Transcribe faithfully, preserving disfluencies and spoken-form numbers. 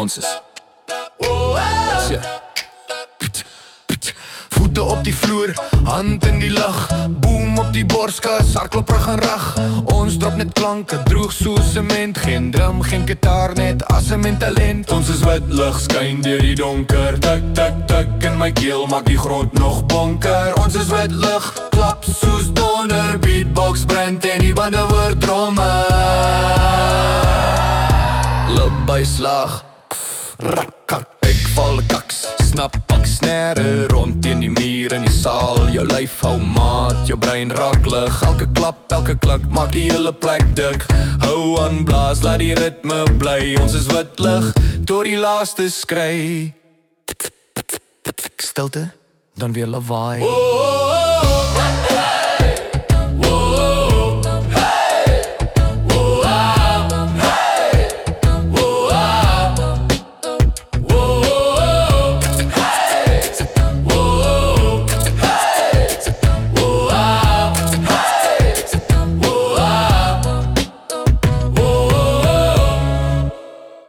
ons is. Ja. Voete op die vloer, hand in die lug, boom op die borskas, hartklopper gaan rag. Ons drop net klanke, droog soos cement. Geen drum, geen gitaar, net asem en talent. Ons is wit lig, skyn deur die donker. Tik, tik, tik in my keel, maak die grond nog bonker. Ons is wit lig, klap soos donder. Beatbox brand en die bande word dromme. Lip by slag, rakkak, ek val kaks. Snap pak snare rond teen die muur in die saal. Jou lyf hou maat, jou brein raak lig. Elke klap, elke klik, maak die hele plek dik. Hou aan, blaas, laat die ritme bly. Ons is wit lig, tot die laaste skree. Stilte, dan weer lawaai.